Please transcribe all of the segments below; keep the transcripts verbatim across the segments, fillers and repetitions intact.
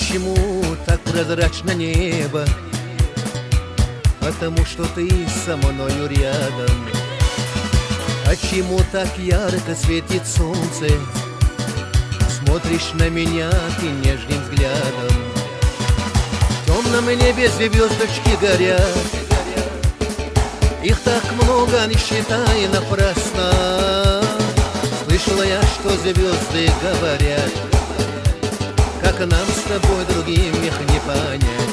Почему так прозрачно небо? Потому что ты со мною рядом. А чему так ярко светит солнце? Смотришь на меня ты нежным взглядом. В темном небе звездочки горят, их так много, не считай напрасно. Слышала я, что звезды говорят, как нам с тобой другим их не понять.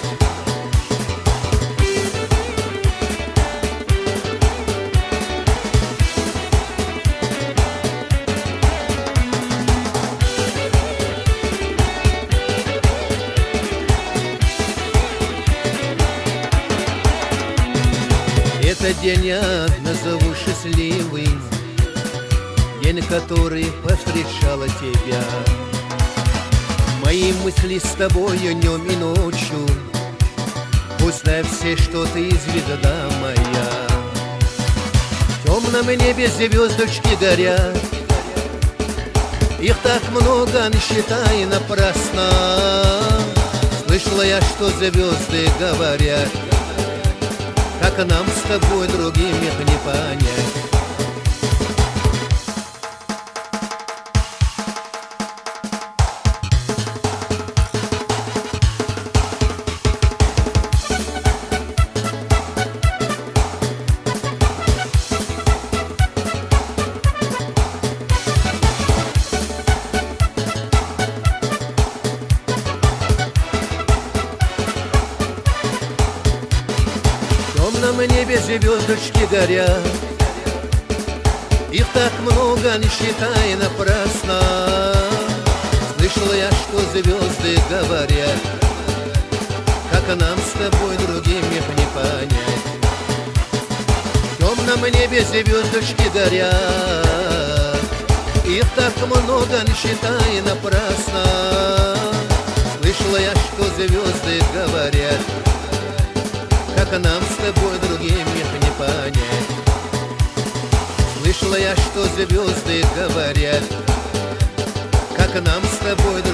Этот день я назову счастливым, день, который повстречала тебя. Мои мысли с тобою днем и ночью, пусть знай все, что ты звезда моя. В темном небе звездочки горят, их так много, не считай напрасно. Слышала я, что звезды говорят, как нам с тобой другим их не понять. В темном небе звездочки горят, их так много, не считай напрасно. Слышала я, что звезды говорят, как нам с тобой другим их не понять. В темном небе звездочки горят, их так много, не считай напрасно. Слышала я, что звезды говорят, как нам с тобой другим их не понять. Слышала я, что звезды говорят, как нам с тобой